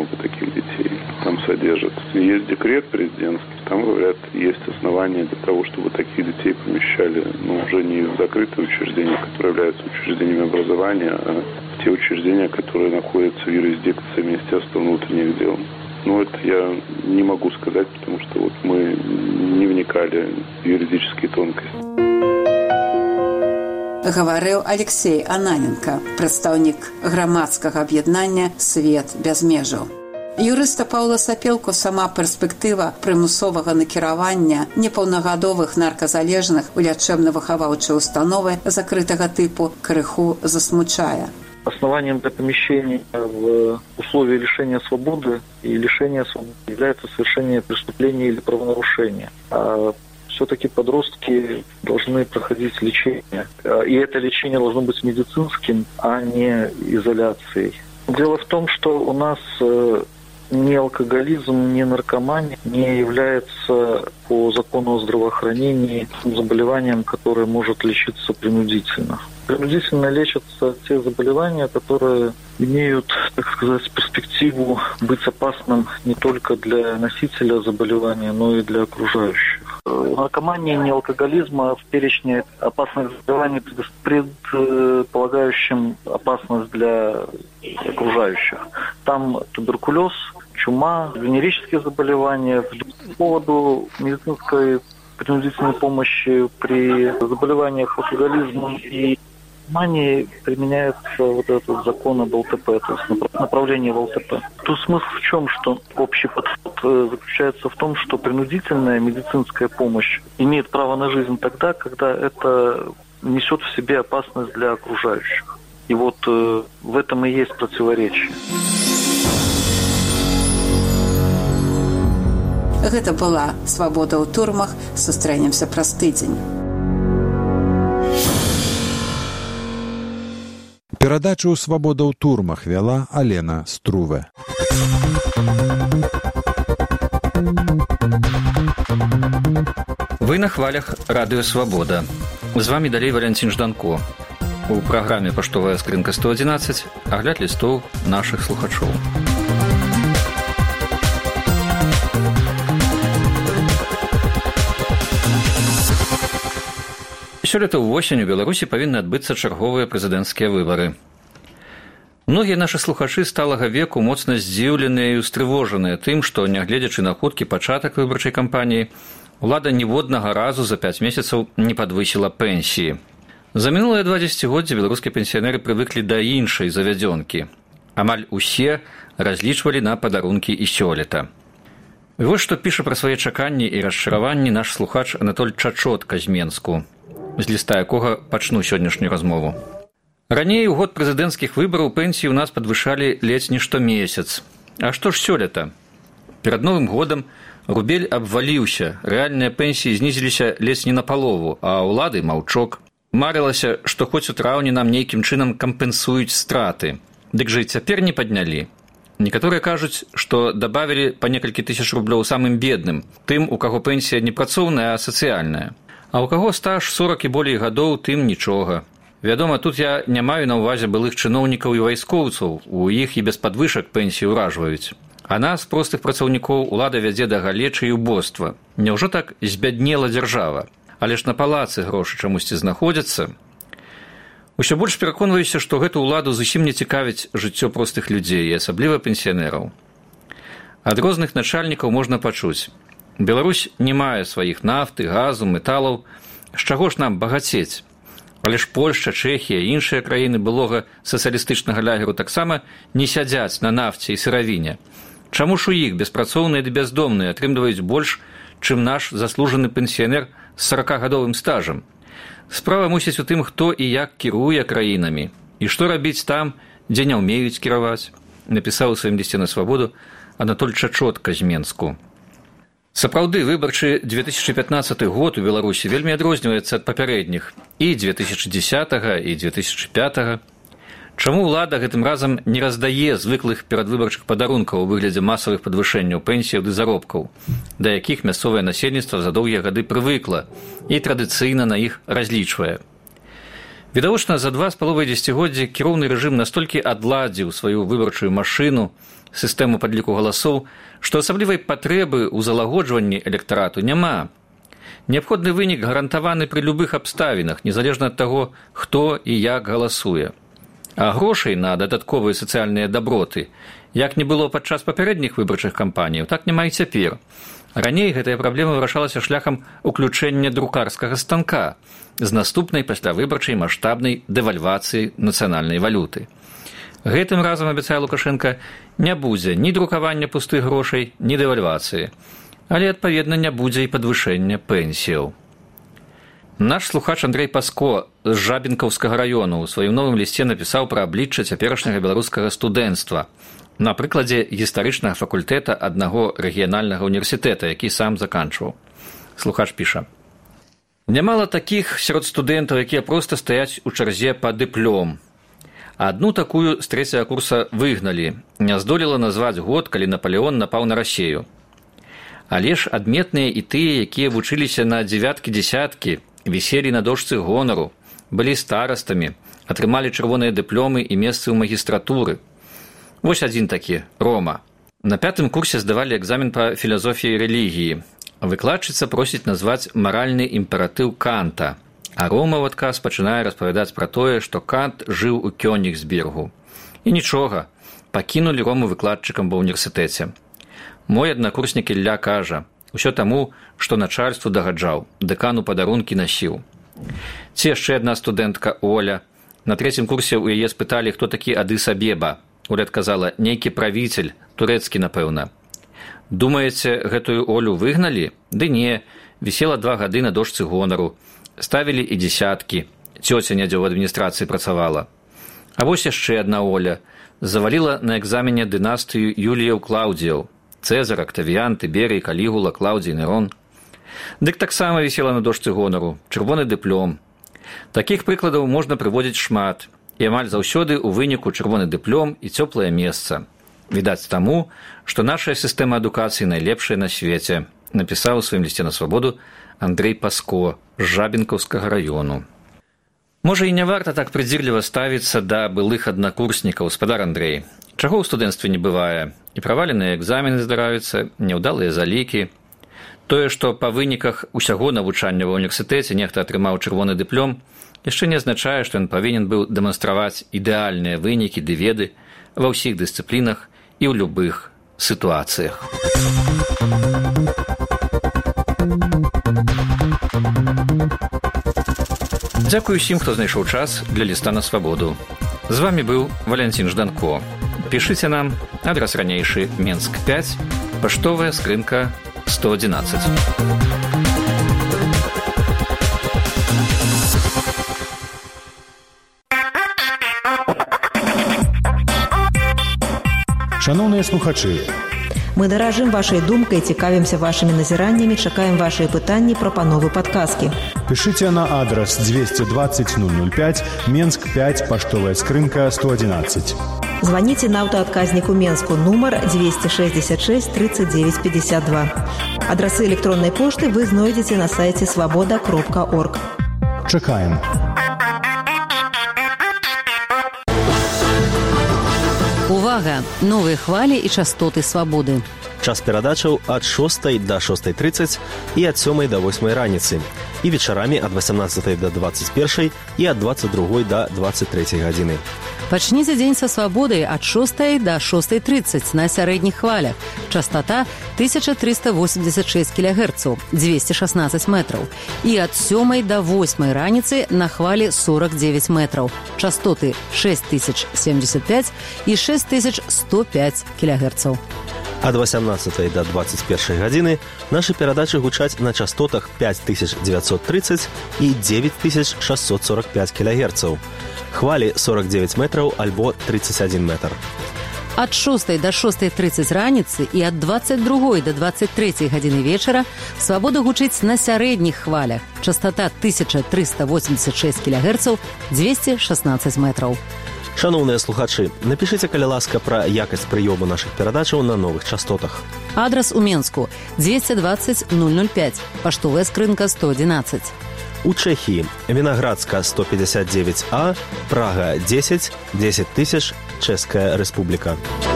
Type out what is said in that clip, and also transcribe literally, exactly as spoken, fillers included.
много таких детей там содержится. Есть декрет президентский, там, говорят, есть основания для того, чтобы таких детей помещали, ну, уже не в закрытые учреждения, которые являются учреждениями образования, а в те учреждения, которые находятся в юрисдикции Министерства внутренних дел. Но это я не могу сказать, потому что вот мы не вникали в юридические тонкости. Гаварыў Алексей Ананенко, прадстаўнік грамадскага аб'яднання «Свет без межаў». Юрыста Паўла Сапелку сама перспектыва прымусовага накіравання непаўнагадовых нарказалежных у лячэбна-выхаваўчыя установы закрытага тыпу крыху засмучае. Основанием для помещения в условия лишения свободы и лишения свободы является совершение преступления или правонарушения. А все-таки подростки должны проходить лечение. И это лечение должно быть медицинским, а не изоляцией. Дело в том, что у нас ни алкоголизм, ни наркомания не является по закону о здравоохранении заболеванием, которое может лечиться принудительно. Принудительно лечатся те заболевания, которые имеют, так сказать, перспективу быть опасным не только для носителя заболевания, но и для окружающих. Наркомания, не алкоголизма в перечне опасных заболеваний, предполагающим опасность для окружающих. Там туберкулез, чума, венерические заболевания. По поводу медицинской принудительной помощи при заболеваниях алкоголизмом и наркомании применяется вот этот закон об ЛТП, то есть направление в ЛТП. Тут смысл в чем, что общий подход заключается в том, что принудительная медицинская помощь имеет право на жизнь тогда, когда это несет в себе опасность для окружающих. И вот э, в этом и есть противоречие. Гэта была «Свабода ў турмах». Сустрэнемся праз тыдзень. Перадачу «Свабода ў турмах» вяла Алена Струве. Вы на хвалях радыё «Свабода». З вамі далей Валянцін Жданко. У праграме «Паштовая скрынка сто адзінаццаць» агляд лістоў нашых слухачоў. Сёлета ўвосень у Беларусі павінны адбыцца чарговыя прэзідэнцкія выбары. Многія нашы слухачы сталага веку моцна здзіўленыя і устрывожаныя тым, што, нягледзячы на хуткі пачатак выбарчай кампаніі, улада ніводнага разу за пяць месяцаў не падвысіла пенсіі. За мінулыя два дзесяцігоддзі беларускія пенсіянеры прывыклі да іншай завядзёнкі. Амаль усе разлічвалі на падарункі і сёлета. І вось што піша пра свае чаканні і расчараванні наш слухач Анатоль Чачотка з Менску, з ліста якога пачну сённяшнюю размову. Раней у год прэзідэнцкіх выбараў пенсіі ў нас падвышалі ледзь не штомесяц. А што ж сёлета? Перад Новым годам рубель абваліўся, рэальныя пенсіі знізіліся ледзь не напалову, а ўлады маўчок. Марылася, што хоць у траўні нам нейкім чынам кампенсуюць страты. Дык жа і цяпер не паднялі. Некаторыя кажуць, што дабавілі па некалькі тысяч рублёў самым бедным, тым, у каго пенсія не працоўная, а сацыяльная. А ў каго стаж сорак і болей гадоў, тым нічога. Вядома, тут я не маю на ўвазе былых чыноўнікаў і вайскоўцаў, у іх і без падвышак пенсію ўражваюць. А нас, простых працаўнікоў, улада вядзе да галечы і ўбоства. Няўжо так збяднела дзяржава? Але ж на палацы грошы чамусьці знаходзяцца. Усё больш пераконваюся, што гэту ўладу зусім не цікавіць жыццё простых людзей, і асабліва пенсіянераў. Ад розных начальнікаў можна пачуць: Беларусь не мае сваіх нафты, газу, металаў. З чаго ж нам багацець? Але ж Польшча, Чэхія і іншыя краіны былога сацыялістычнага лягеру таксама не сядзяць на нафце і сыравіне. Чаму ж у іх беспрацоўныя ды бяздомныя атрымліваюць больш, чым наш заслужаны пенсіянер з саракагадовым стажам? Справа мусіць у тым, хто і як кіруе краінамі. І што рабіць там, дзе не ўмеюць кіраваць, напісаў у сваім лісце на свабоду Анатоль Чачотка з Менску. Сапраўды, выбарчы две тысячы пятнаццаты год у Беларусі вельмі адрозніваецца ад папярэдніх і две тысячы дзесятага, і две тысячы пятага. Чаму ўлада гэтым разам не раздае звыклых перадвыбарчых падарункаў у выглядзе масавых падвышэнняў пенсіяў ды заробкаў, да якіх мясцовае насельніцтва за доўгія гады прывыкла і традыцыйна на іх разлічвае? Відавочна, за два з паловай дзесяцігоддзі кіроўны рэжым настолькі адладзіў сваю выбарчую машыну, сістэму падліку галасоў, што асаблівай патрэбы ў залагоджванні электарату няма. Неабходны вынік гарантаваны пры любых абставінах, незалежна ад таго, хто і як галасуе. А грошай на дадатковыя сацыяльныя даброты, як не было падчас папярэдніх выбарчых кампаніяў, так няма і цяпер. Раней гэтая праблема вырашалася шляхам уключэння друкарскага станка з наступнай паслявыбарчай маштабнай дэвальвацыі нацыянальнай валюты. Гэтым разам, абяцае Лукашенка, не будзе ні друкавання пустых грошай, ні дэвальвацыі, але, адпаведна, не будзе і падвышэння пенсіяў. Наш слухач Андрей Паско з Жабінкаўскага раёну ў сваім новым лісце напісаў пра аблічча цяперашняга беларускага студэнцтва на прыкладзе гістарычнага факультэта аднаго рэгіянальнага універсітэта, які сам заканчваў. Слухач піша: «Нямала такіх сярод студэнтаў, якія проста стаяць у чарзе па дыплом. Адну такую з трэцяга курса выгналі, не здолела назваць год, калі Напалеон напаў на Расею. Але ж адметныя і тыя, якія вучыліся на дзевяткі-дзесяткі, віселі на дошцы гонару, былі старастамі, атрымалі чырвоныя дыпломы і месцы ў магістратуры. Вось адзін такі, Рома. На пятым курсе здавалі экзамен па філазофіі рэлігіі. Выкладчыца просіць назваць маральны імператыў Канта, а Рома ў адказ пачынае распавядаць пра тое, што Кант жыў у Кёнігсбергу. І нічога, пакінулі Рому выкладчыкам ва ўніверсітэце. Мой аднакурснік Ілля кажа, усё таму, што начальству дагаджаў, дэкану падарункі насіў. Ці яшчэ адна студэнтка Оля. На трэцім курсе ў яе спыталі, хто такі Адыс Абеба. Оля адказала, нейкі правіцель, турэцкі, напэўна. Думаеце, гэтую Олю выгналі? Ды не, вісела два гады на дошцы гонару. Ставілі і дзесяткі. Цёця недзе ў адміністрацыі працавала. А вось яшчэ адна Оля. Заваліла на экзамене дынастыю Юліяў-Клаўдзіяў. Цэзар, Актавіян, Тыберый, Калігула, Клаўдзій, Нерон. Дык таксама вісела на дошцы гонару. Чырвоны дыплом. Такіх прыкладаў можна прыводзіць шмат. І амаль заўсёды ў выніку чырвоны дыплом і цёплае месца. Відаць таму, што наша сістэма адукацыі найлепшая на свеце, напісаў у сваім лісце на свабоду Андрей Паско з Жабінкаўскага раёну. Можа, і не варта так прыдзірліва ставіцца да былых аднакурснікаў, спадар Андрей. Чаго ў студэнцтве не бывае? І праваленыя экзамены здараюцца, няўдалыя залікі. Тое, што па выніках усяго навучання ва ўніверсітэце нехта атрымаў чырвоны дыплом, яшчэ не азначае, што ён павінен быў дэманстраваць ідэальныя вынікі ды веды ва ўсіх дысцыплінах і ў любых сітуацыях. Дзякую усім, хто знайшоў час для ліста на свабоду. З вамі быў Валянцін Жданко. Пішыце нам, адрас ранейшы Менск пяць, паштовая скрынка сто адзінаццаць. Шановныя слухачы, мы даражым вашай думкай, цікавімся вашымі назіраннямі, чакаем вашыя пытанні, прапановы, падказкі. Пішыце на адрас двести двадцать ноль ноль пять, Менск пять, паштовая скрынка сто одиннадцать. Звоните на аўтаадказніку Менску, нумар двести шестьдесят шесть тридцать девять пятьдесят два. Адрасы электроннай пошты вы знойдзеце на сайце свабода кропка орг. Чакаем. Увага! Новыя хвалі і частоты свабоды. Час перадачаў ад шостай да шостай трыццаць і ад сёмай да восьмай раніцы. І вечарамі ад васямнаццатай да дваццаць першай і ад дваццаць другой да дваццаць трэцяй гадзіны. Пачніце дзень са свабодай ад шостай да шостай трыццаць на сярэдніх хвалях. Частота тысяча триста восемьдесят шесть кілогерцаў, двести шестнадцать метраў. І ад сёмай да восьмай раніцы на хвалі сорок девять метраў. Частоты шесть тысяч семьдесят пять і шесть тысяч сто пять кілогерцаў. Ад васямнаццатай да дваццаць першай гадзіны нашы перадачы гучаць на частотах пять тысяч девятьсот тридцать і девять тысяч шестьсот сорок пять кілогерцаў. Хвалі сорок девять метраў альбо тридцать один метр. Ад шостай да шостай трыццаць раніцы і ад дваццаць другой да дваццаць трэцяй гадзіны вечара свабода гучыць на сярэдніх хвалях. Частота тысяча триста восемьдесят шесть кілогерцаў, двести шестнадцать метраў. Шановныя слухачы, напішыце, калі ласка, пра якасць прыёму нашых перадачаў на новых частотах. Адрас у Менску двести двадцать ноль ноль пять, паштовая скрынка сто одиннадцать. У Чэхіі Вінаградска сто пятьдесят девять А, Прага десять, десять тысяч, Чэшская Рэспубліка.